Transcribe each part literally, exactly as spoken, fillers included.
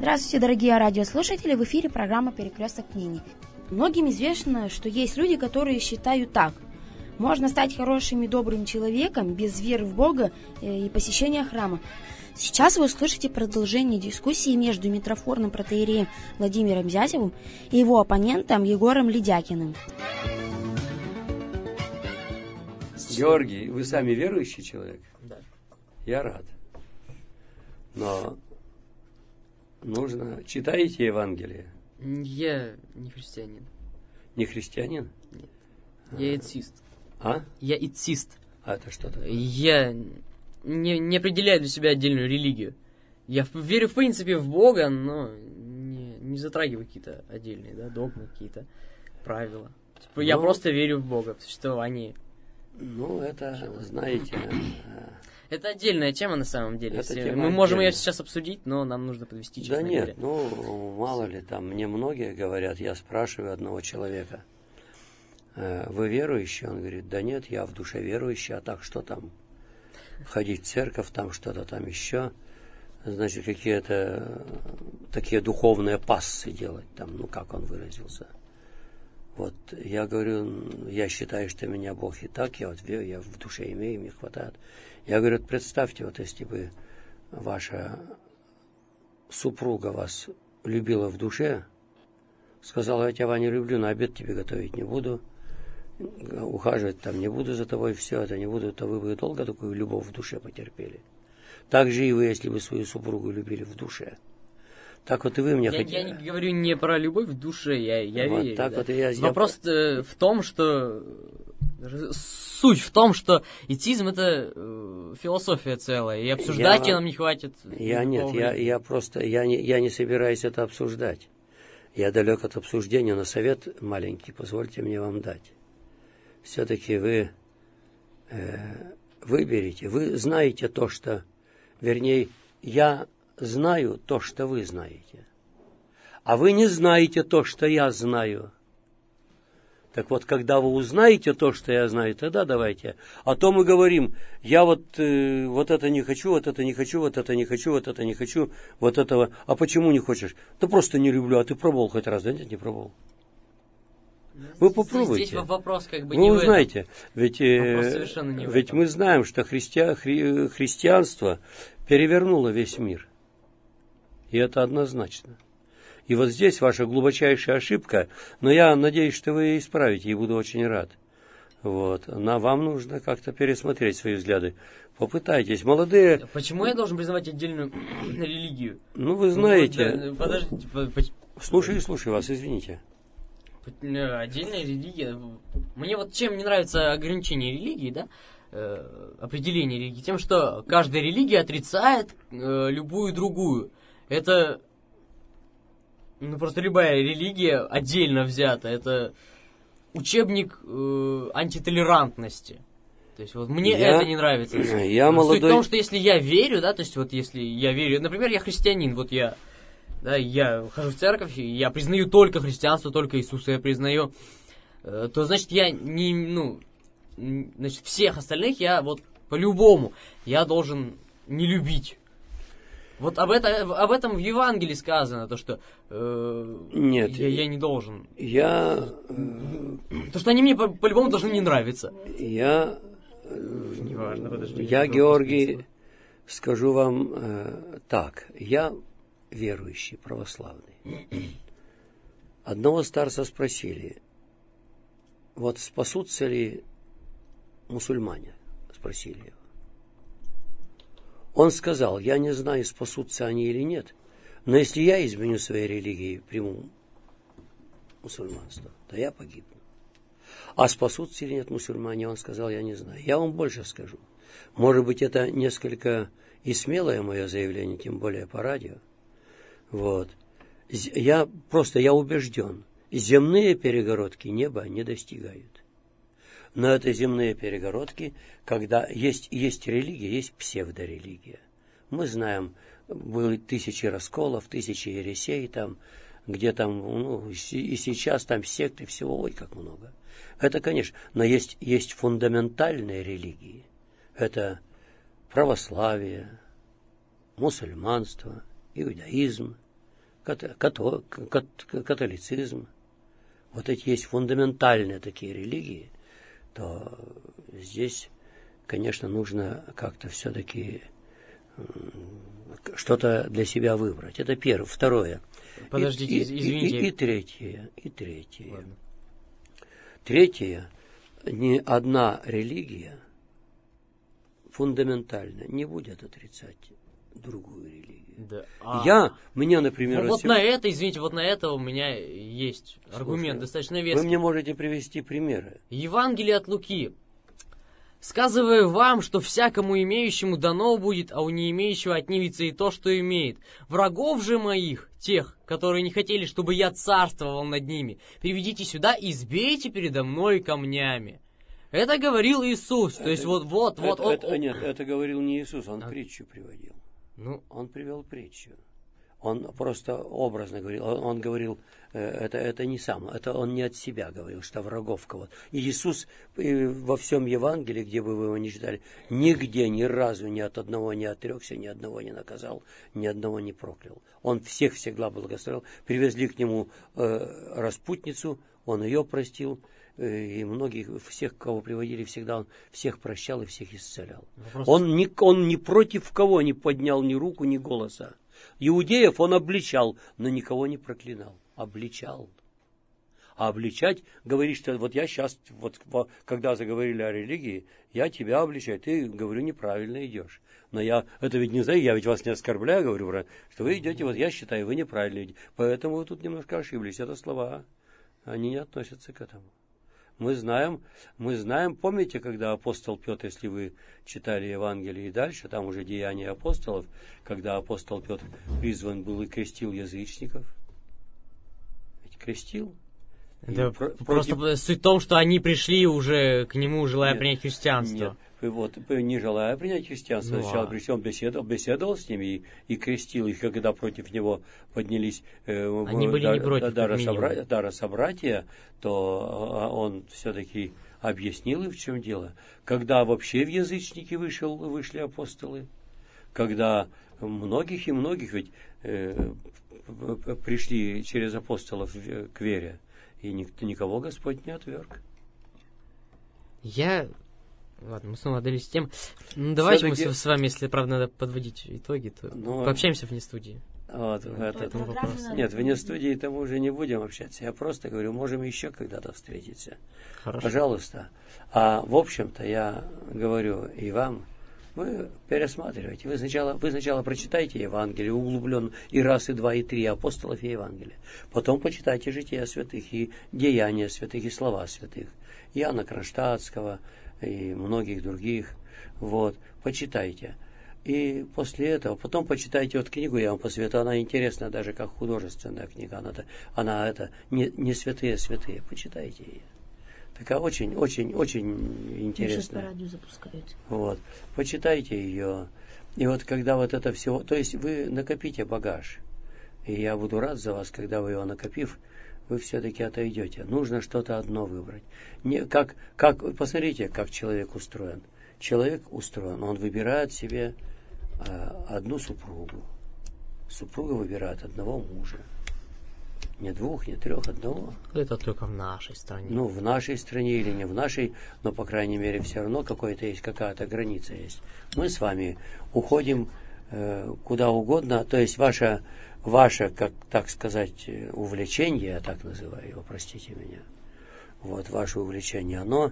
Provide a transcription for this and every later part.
Здравствуйте, дорогие радиослушатели! В эфире программа «Перекресток мнений». Многим известно, что есть люди, которые считают так. Можно стать хорошим и добрым человеком без веры в Бога и посещения храма. Сейчас вы услышите продолжение дискуссии между митрофорным протоиереем Владимиром Зязевым и его оппонентом Егором Ледякиным. Георгий, вы сами верующий человек? Да. Я рад. Но нужно... Читаете Евангелие? Я не христианин. Не христианин? Нет. Я этист. А? Я этист. А это что такое? Я не, не определяю для себя отдельную религию. Я верю, в принципе, в Бога, но не, не затрагиваю какие-то отдельные, да, догмы, какие-то правила. Типа, ну, я просто верю в Бога, в существование. Ну, это, Чего? знаете... Это отдельная тема на самом деле. Это Мы можем ее сейчас обсудить, но нам нужно подвести, честно Да нет, говоря. ну, мало ли, там, мне многие говорят, я спрашиваю одного человека, вы верующий? Он говорит, да нет, я в душе верующий, а так что там? Ходить в церковь, там что-то там еще, значит, какие-то такие духовные пассы делать, там, ну, как он выразился. Вот, я говорю, я считаю, что меня Бог и так, я вот верю, я в душе имею, мне хватает. Я говорю, представьте, вот если бы ваша супруга вас любила в душе, сказала, я тебя, Ваня, люблю, на обед тебе готовить не буду, ухаживать там не буду за тобой, все это не буду, то вы бы долго такую любовь в душе потерпели. Так же и вы, если бы свою супругу любили в душе. Так вот и вы мне я, хотите... Я не говорю не про любовь в душе, я, я вот верю. Так да. вот и я... Вопрос я... в том, что... Суть в том, что этизм — это э, философия целая, и обсуждать я... нам не хватит. Я нет, я, я просто... Я не, я не собираюсь это обсуждать. Я далек от обсуждения, но совет маленький, позвольте мне вам дать. Все-таки вы э, выберите, вы знаете то, что... Вернее, я... знаю то, что вы знаете. А вы не знаете то, что я знаю. Так вот, когда вы узнаете то, что я знаю, тогда давайте. А то мы говорим, я вот, э, вот это не хочу, вот это не хочу, вот это не хочу, вот это не хочу, вот этого. А почему не хочешь? Да просто не люблю. А ты пробовал хоть раз? Да нет, не пробовал. Вы попробуйте. Здесь вопрос как бы вы не узнаете. Ведь, э, не ведь мы знаем, что христи... хри... христианство перевернуло весь мир. И это однозначно. И вот здесь ваша глубочайшая ошибка, но я надеюсь, что вы ее исправите, и буду очень рад. Вот. На вам нужно как-то пересмотреть свои взгляды. Попытайтесь. Молодые... Почему я должен признавать отдельную религию? Ну, вы знаете... Ну, да, подождите. Слушай, слушай вас, извините. Отдельная религия... Мне вот чем не нравится ограничение религии, да? Э, определение религии, тем, что каждая религия отрицает э, любую другую. Это, ну, просто любая религия отдельно взята. Это учебник э, антитолерантности. То есть вот мне я, это не нравится. Я молодой... Суть в том, что если я верю, да, то есть вот если я верю, например, я христианин, вот я, да, я хожу в церковь, и я признаю только христианство, только Иисуса я признаю, э, то значит я не, ну, значит всех остальных я вот по-любому я должен не любить. Вот об, это, об этом в Евангелии сказано, то, что э, Нет, я, я не должен. Я... То, что они мне по- по-любому должны не нравиться. Я... Неважно, подожди. Я, Георгий, скажу вам э, так. Я верующий, православный. Одного старца спросили, вот спасутся ли мусульмане? Спросили его. Он сказал, я не знаю, спасутся они или нет, но если я изменю своей религии, приму мусульманство, то я погибну. А спасутся или нет мусульмане, он сказал, я не знаю. Я вам больше скажу. Может быть, это несколько и смелое мое заявление, тем более по радио. Вот. Я просто, я убежден, земные перегородки неба не достигают. Но это земные перегородки, когда есть, есть религия, есть псевдорелигия. Мы знаем, были тысячи расколов, тысячи ересей там, где там, ну, и сейчас там секты, всего, ой, как много. Это, конечно, но есть, есть фундаментальные религии. Это православие, мусульманство, иудаизм, кат, като, кат, католицизм, вот эти есть фундаментальные такие религии, то здесь, конечно, нужно как-то все-таки что-то для себя выбрать. Это первое. Второе. Подождите, и, извините. И, и, и третье. И третье. Ладно. Третье. Ни одна религия фундаментально не будет отрицать другую религию. Да. А, Я, мне, например... Вот, вот сегодня... на это, извините, вот на это у меня есть Слушай, аргумент достаточно вы веский. мне можете привести примеры. Евангелие от Луки. «Сказываю вам, что всякому имеющему дано будет, а у не имеющего отнимется и то, что имеет. Врагов же моих, тех, которые не хотели, чтобы я царствовал над ними, приведите сюда и избейте передо мной камнями». Это говорил Иисус. Это, то есть вот, вот, вот. Это, он, это, нет, это говорил не Иисус, он а? притчу приводил. Ну, Он привел притчу. Он просто образно говорил, он, он говорил, э, это, это не сам, это он не от себя говорил, что врагов кого-то. И Иисус э, во всем Евангелии, где бы вы его ни читали, нигде ни разу ни от одного не отрекся, ни одного не наказал, ни одного не проклял. Он всех всегда благословил. Привезли к нему э, распутницу, он ее простил, э, и многих, всех, кого приводили, всегда он всех прощал и всех исцелял. вопрос... Он ни, он ни против кого не поднял ни руку, ни голоса. Иудеев он обличал, но никого не проклинал. Обличал. А обличать, говорит, что вот я сейчас, вот когда заговорили о религии, я тебя обличаю, ты, говорю, неправильно идешь. Но я, это ведь не знаю, я ведь вас не оскорбляю, говорю, что вы идете, вот я считаю, вы неправильно идете. Поэтому вы тут немножко ошиблись. Это слова, они не относятся к этому. Мы знаем, мы знаем, помните, когда апостол Петр, если вы читали Евангелие и дальше, там уже деяния апостолов, когда апостол Петр призван был и крестил язычников, ведь крестил. Да, про- просто против... суть в том, что они пришли уже к нему, желая Нет, принять христианство. Нет. Вот, не желая принять христианство, Ну, сначала а... пришел, он беседовал, беседовал с ними и, и крестил их, когда против него поднялись э, Они были да, не против, да, как собра... дара собратья, то он все-таки объяснил им, в чем дело. Когда вообще в язычники вышел, вышли апостолы, когда многих и многих ведь э, пришли через апостолов к вере, и никто, никого Господь не отверг. Я... Ладно, мы снова отдались тем. Ну, давайте Все-таки... мы с вами, если, правда, надо подводить итоги, то Но... пообщаемся вне студии. Вот, Ну, это... вопрос. Нет, вне студии-то мы уже не будем общаться. Я просто говорю, можем еще когда-то встретиться. Хорошо. Пожалуйста. А в общем-то я говорю и вам, вы пересматривайте. Вы сначала, вы сначала прочитайте Евангелие углубленно и раз, и два, и три апостолов и Евангелия. Потом почитайте жития святых и деяния святых и слова святых. Иоанна Кронштадтского и многих других. Вот, почитайте. И после этого, потом почитайте вот книгу, я вам посоветую, она интересна даже как художественная книга. Она, она это, не, не святые святые, почитайте ее. Такая очень, очень, очень интересная. Сейчас по радио запускают. Вот, почитайте ее. И вот когда вот это все, то есть вы накопите багаж. И я буду рад за вас, когда вы его накопив, вы все-таки отойдете. Нужно что-то одно выбрать. Не, как, как, посмотрите, как человек устроен. Человек устроен, он выбирает себе э, одну супругу. Супруга выбирает одного мужа. Не двух, не трех, одного. Это только в нашей стране. Ну, в нашей стране или не в нашей, но, по крайней мере, все равно какой-то есть, какая-то граница есть. Мы с вами уходим э, куда угодно, то есть ваше, ваше, как так сказать, увлечение, я так называю его, простите меня, вот, ваше увлечение, оно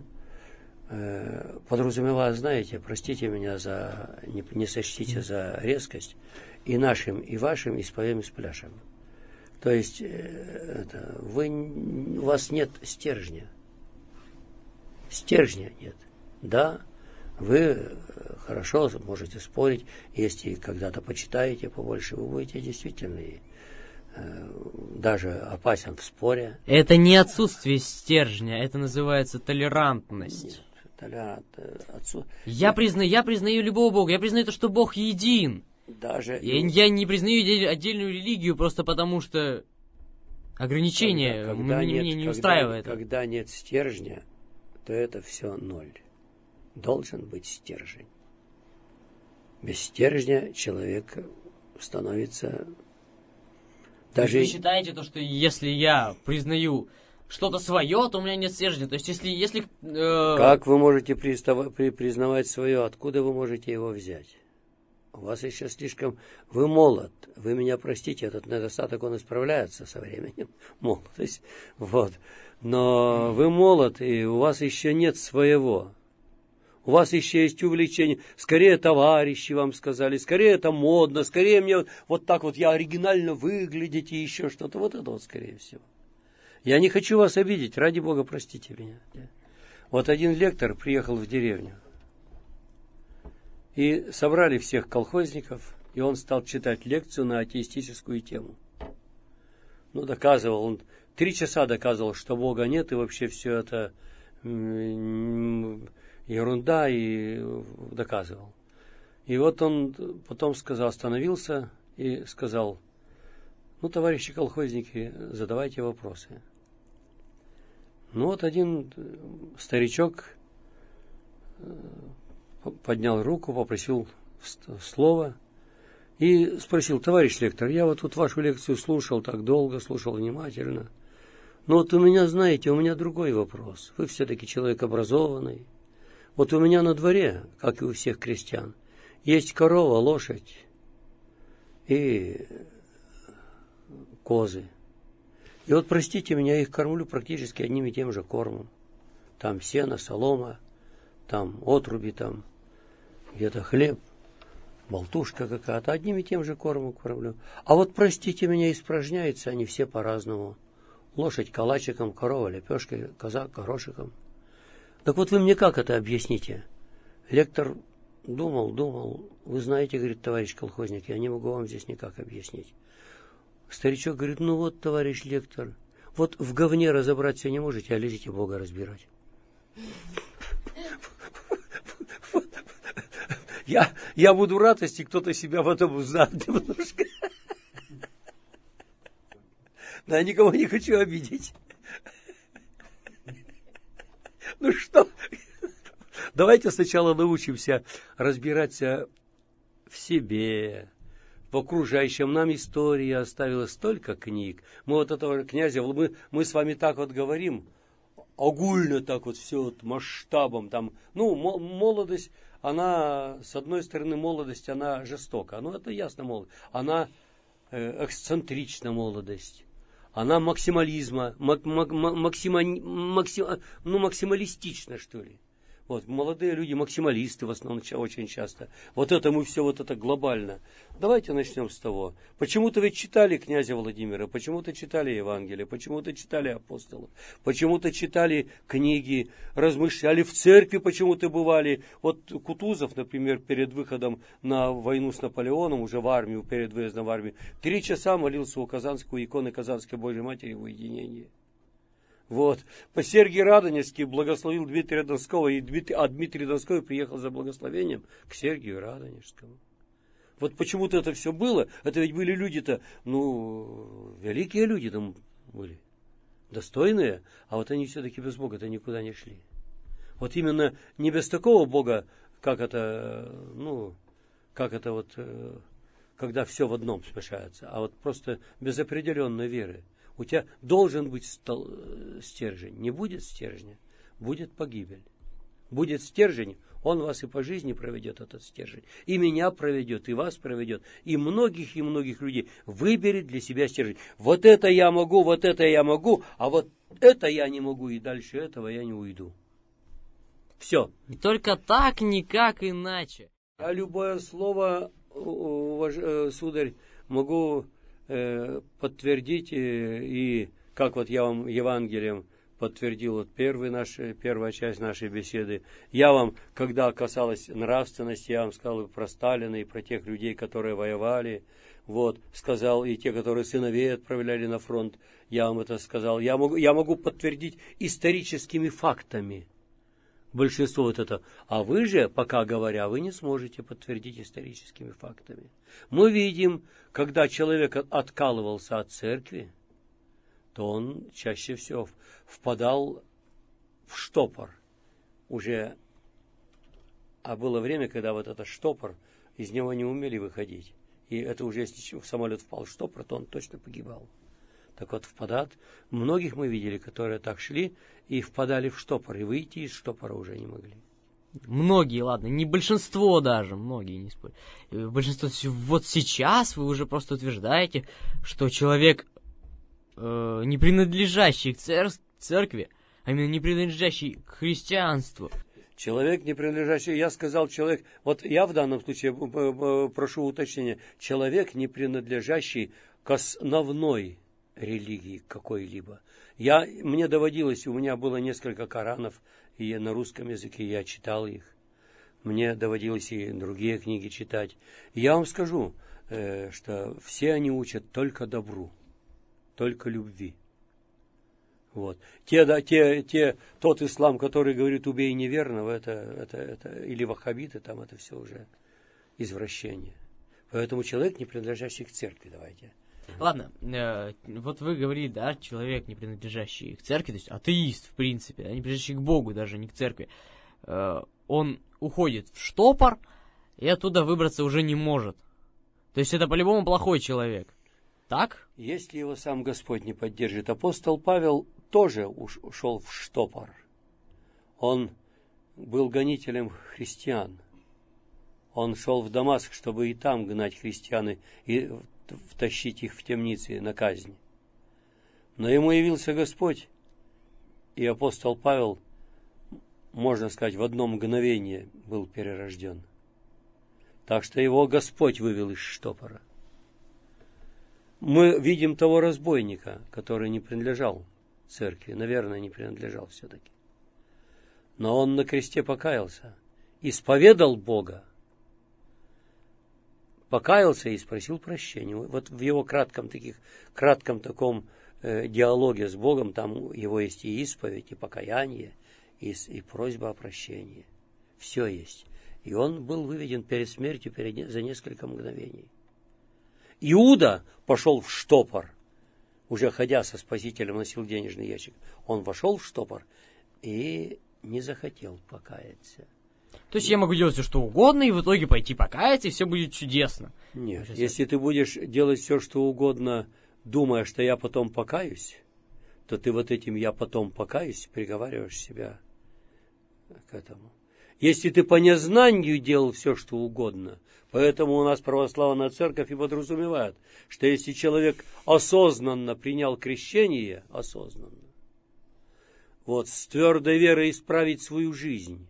э, подразумевает, знаете, простите меня за, не, не сочтите за резкость, и нашим, и вашим, и споем, и спляшем. То есть это, вы, у вас нет стержня. Стержня нет. Да, вы хорошо можете спорить, если когда-то почитаете побольше, вы будете действительно э, даже опасен в споре. Это не отсутствие стержня, это называется толерантность. Нет, толерант, отсу... Я признаю, я признаю любого Бога, я признаю то, что Бог един. Даже... Я, я не признаю отдельную религию просто потому, что ограничения когда, когда меня нет, не когда, устраивает. Когда нет стержня, то это все ноль. Должен быть стержень. Без стержня человек становится Даже... Вы считаете, то, что если я признаю что-то свое, то у меня нет стержня. То есть, если... если э... Как вы можете пристав... при... признавать свое? Откуда вы можете его взять? У вас еще слишком... Вы молод. Вы меня простите, этот недостаток, он исправляется со временем. Молодость. Вот. Но вы молод, и у вас еще нет своего. У вас еще есть увлечение. Скорее товарищи вам сказали, скорее это модно, скорее мне вот, вот так вот я оригинально выглядеть и еще что-то. Вот это вот скорее всего. Я не хочу вас обидеть, ради Бога, простите меня. Вот один лектор приехал в деревню. И собрали всех колхозников, и он стал читать лекцию на атеистическую тему. Ну, доказывал, он три часа доказывал, что Бога нет, и вообще все это ерунда, и доказывал. И вот он потом сказал, остановился и сказал: ну, товарищи колхозники, задавайте вопросы. Ну, вот один старичок поднял руку, попросил слова и спросил: товарищ лектор, я вот тут вашу лекцию слушал так долго, слушал внимательно. Но вот у меня, знаете, у меня другой вопрос. Вы все-таки человек образованный. Вот у меня на дворе, как и у всех крестьян, есть корова, лошадь и козы. И вот, простите меня, я их кормлю практически одним и тем же кормом. Там сено, солома, там отруби, там где-то хлеб, болтушка какая-то, одним и тем же кормом кормлю. А вот, простите меня, испражняются они все по-разному. Лошадь калачиком, корова лепешкой, коза горошиком. Так вот вы мне как это объясните? Лектор думал, думал. Вы знаете, говорит, товарищ колхозник, я не могу вам здесь никак объяснить. Старичок говорит: ну вот, товарищ лектор, вот в говне разобраться не можете, а лезете Бога разбирать. Я, я буду рад, если кто-то себя в этом узнает немножко. Да, никого не хочу обидеть. Ну что, давайте сначала научимся разбираться в себе, в окружающем. Нам история оставила столько книг. Мы вот этого князя, мы, мы с вами так вот говорим, огульно так вот все вот масштабом. Там, ну, молодость, она, с одной стороны, молодость, она жестока. Ну, это ясно, молодость. Она э, эксцентрична, молодость. Она максимализма, мак, мак, максима, максим, ну, максималистична, что ли. Вот, молодые люди, максималисты в основном очень часто. Вот это мы все, вот это глобально. Давайте начнем с того. Почему-то вы читали князя Владимира, почему-то читали Евангелие, почему-то читали апостолов, почему-то читали книги, размышляли, в церкви почему-то бывали. Вот Кутузов, например, перед выходом на войну с Наполеоном, уже в армию, перед выездом в армию, три часа молился у Казанской иконы Казанской Божьей Матери в уединении. Вот. По Сергий Радонежский благословил Дмитрия Донского, и Дмитрий, а Дмитрий Донской приехал за благословением к Сергию Радонежскому. Вот почему-то это все было. Это ведь были люди-то, ну, великие люди там были, достойные, а вот они все-таки без Бога-то никуда не шли. Вот именно не без такого Бога, как это, ну, как это вот, когда все в одном смешается, а вот просто без определенной веры. У тебя должен быть стержень. Не будет стержня, будет погибель. Будет стержень, он вас и по жизни проведет, этот стержень. И меня проведет, и вас проведет, и многих, и многих людей выберет для себя стержень. Вот это я могу, вот это я могу, а вот это я не могу, и дальше этого я не уйду. Все. И только так, никак иначе. Я любое слово, сударь, могу подтвердить, и как вот я вам Евангелием подтвердил вот первый наш, первая часть нашей беседы. Я вам, когда касалось нравственности, я вам сказал и про Сталина, и про тех людей, которые воевали, вот, сказал, и те, которые сыновей отправляли на фронт, я вам это сказал. Я могу, я могу подтвердить историческими фактами большинство вот это. А вы же, пока говоря, вы не сможете подтвердить историческими фактами. Мы видим, когда человек откалывался от церкви, то он чаще всего впадал в штопор. Уже, а было время, когда вот этот штопор, из него не умели выходить. И это уже, если самолет впал в штопор, то он точно погибал. Так вот, впадат. Многих мы видели, которые так шли и впадали в штопор, и выйти из штопора уже не могли. Многие, ладно, не большинство даже, многие, не спорю. Большинство, вот сейчас вы уже просто утверждаете, что человек, э, не принадлежащий к цер- церкви, а именно не принадлежащий к христианству. Человек, не принадлежащий, я сказал человек, вот я в данном случае прошу уточнения, человек, не принадлежащий к основной религии какой-либо. Я, мне доводилось, у меня было несколько Коранов, и на русском языке я читал их. Мне доводилось и другие книги читать. И я вам скажу, э, что все они учат только добру, только любви. Вот. Те, да, те, те, тот ислам, который говорит «убей неверного», это, это, это, или ваххабиты, там это все уже извращение. Поэтому человек, не принадлежащий к церкви, давайте. Ладно, э, вот вы говорили, да, человек, не принадлежащий к церкви, то есть атеист, в принципе, да, не принадлежащий к Богу, даже не к церкви, э, он уходит в штопор и оттуда выбраться уже не может. То есть это по-любому плохой человек. Так? Если его сам Господь не поддержит. Апостол Павел тоже ушел в штопор. Он был гонителем христиан. Он шел в Дамаск, чтобы и там гнать христиан и втащить их в темницы на казнь. Но ему явился Господь, и апостол Павел, можно сказать, в одно мгновение был перерожден. Так что его Господь вывел из штопора. Мы видим того разбойника, который не принадлежал церкви, наверное, не принадлежал все-таки. Но он на кресте покаялся, исповедал Бога, покаялся и спросил прощения. Вот в его кратком, таких, кратком таком э, диалоге с Богом, там его есть и исповедь, и покаяние, и, и просьба о прощении. Все есть. И он был выведен перед смертью перед, за несколько мгновений. Иуда пошел в штопор, уже ходя со Спасителем, носил денежный ящик. Он вошел в штопор и не захотел покаяться. То есть я могу делать все, что угодно, и в итоге пойти покаяться, и все будет чудесно. Нет, если ты будешь делать все, что угодно, думая, что я потом покаюсь, то ты вот этим «я потом покаюсь» приговариваешь себя к этому. Если ты по незнанию делал все, что угодно, поэтому у нас православная церковь и подразумевает, что если человек осознанно принял крещение, осознанно, вот с твердой верой исправить свою жизнь,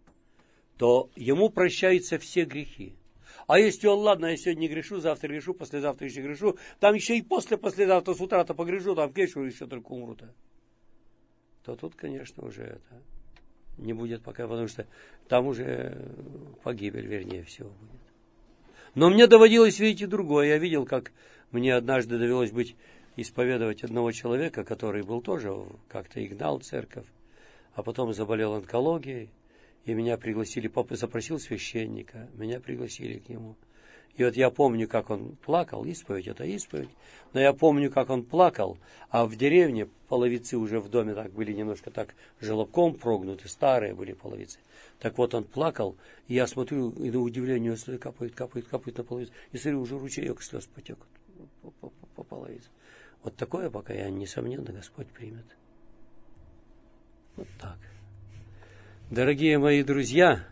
то ему прощаются все грехи. А если он, ладно, я сегодня не грешу, завтра грешу, послезавтра еще грешу, там еще и после послезавтра с утра-то погрешу, там к вечеру еще только умру-то, то тут, конечно, уже это не будет пока, потому что там уже погибель, вернее, всего будет. Но мне доводилось видеть и другое. Я видел, как мне однажды довелось быть исповедовать одного человека, который был тоже как-то и гнал церковь, а потом заболел онкологией. И меня пригласили, папа запросил священника, меня пригласили к нему. И вот я помню, как он плакал, исповедь это исповедь, но я помню, как он плакал, а в деревне половицы уже в доме так были немножко так желобком прогнуты, старые были половицы. Так вот он плакал, и я смотрю, и на удивление слезы капает, капает, капает на половицу, и смотрю, уже ручеек слез потек по, по, по, по половице. Вот такое покаяние, несомненно, Господь примет. Вот так. Дорогие мои друзья,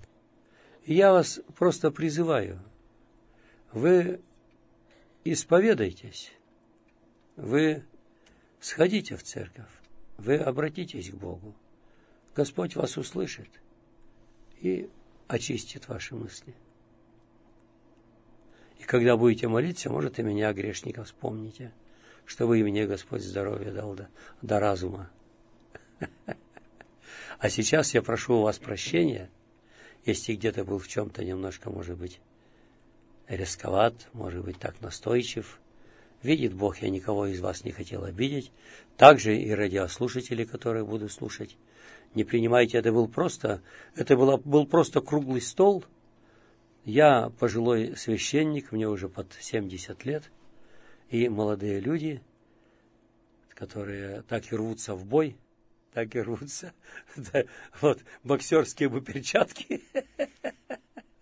я вас просто призываю, вы исповедайтесь, вы сходите в церковь, вы обратитесь к Богу. Господь вас услышит и очистит ваши мысли. И когда будете молиться, может, и меня, грешника, вспомните, чтобы и мне Господь здоровья дал до, до разума. А сейчас я прошу у вас прощения, если где-то был в чем-то немножко, может быть, рисковат, может быть, так настойчив. Видит Бог, я никого из вас не хотел обидеть. Также и радиослушатели, которые будут слушать. Не принимайте, это был просто, это было, был просто круглый стол. Я пожилой священник, мне уже под семьдесят лет. И молодые люди, которые так и рвутся в бой, так и рвутся. Вот, боксерские бы перчатки.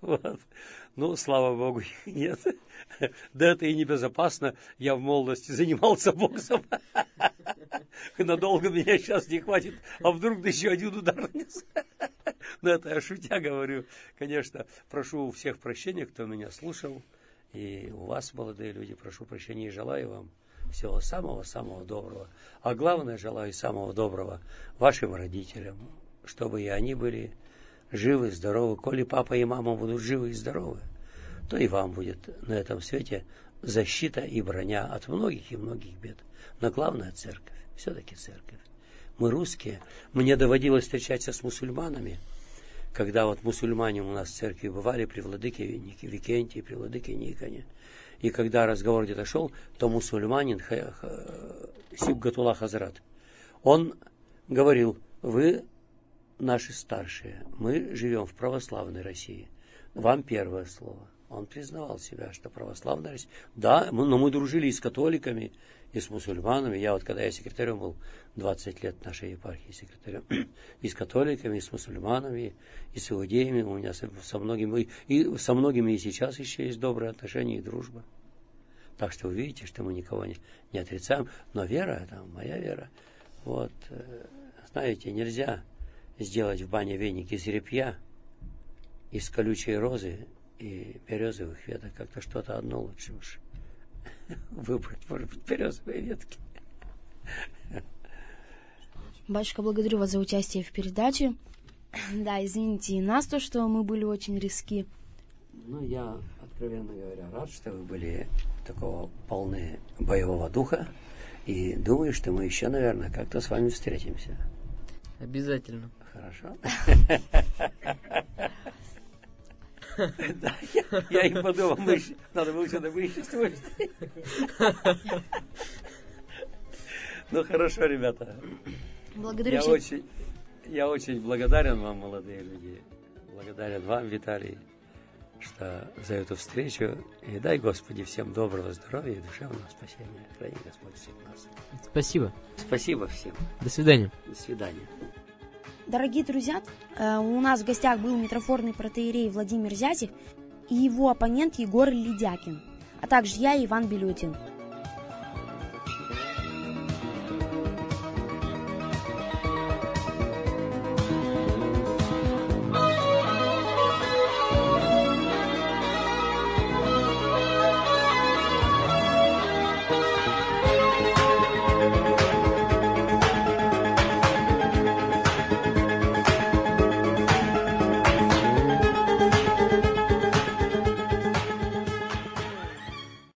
Вот. Ну, слава Богу, нет. Да это и небезопасно. Я в молодости занимался боксом. Надолго меня сейчас не хватит. А вдруг еще один удар нанес? Ну, это я шутя говорю. Конечно, прошу у всех прощения, кто меня слушал. И у вас, молодые люди, прошу прощения и желаю вам всего самого-самого доброго. А главное, желаю самого доброго вашим родителям, чтобы и они были живы, здоровы. Коли папа и мама будут живы и здоровы, то и вам будет на этом свете защита и броня от многих и многих бед. Но главное — церковь. Все-таки церковь. Мы русские. Мне доводилось встречаться с мусульманами, когда вот мусульмане у нас в церкви бывали при владыке Викентии, при владыке Никоне. И когда разговор где-то шел, то мусульманин Сибгатулла Хазрат, он говорил: вы наши старшие, мы живем в православной России. Вам первое слово. Он признавал себя, что православная Россия. Да, мы, но мы дружили и с католиками, и с мусульманами. Я вот, когда я секретарем был, двадцать лет нашей епархии секретарем, и с католиками, и с мусульманами, и с иудеями. У меня со, со многими, и со многими и сейчас еще есть добрые отношения и дружба. Так что вы видите, что мы никого не, не отрицаем. Но вера, это моя вера. Вот, знаете, нельзя сделать в бане веник из репья, из колючей розы и березовых веток. Как-то что-то одно лучше уж выбрать, может быть, березовые ветки. Батюшка, благодарю вас за участие в передаче. Да, извините и нас, то, что мы были очень риски. Ну, я, откровенно говоря, рад, что вы были такого полны боевого духа. И думаю, что мы еще, наверное, как-то с вами встретимся. Обязательно. Хорошо. Да, я и подумал, надо было сюда вычествовать. Ну, хорошо, ребята. Благодарю я всех. очень, я очень благодарен вам, молодые люди. Благодарен вам, Виталий, что за эту встречу. И дай, Господи, всем доброго здоровья и душевного спасения. Храни Господь всех нас. Спасибо. Спасибо всем. До свидания. До свидания. Дорогие друзья, у нас в гостях был митрофорный протоиерей Владимир Зятев и его оппонент Егор Ледякин, а также я, Иван Белютин.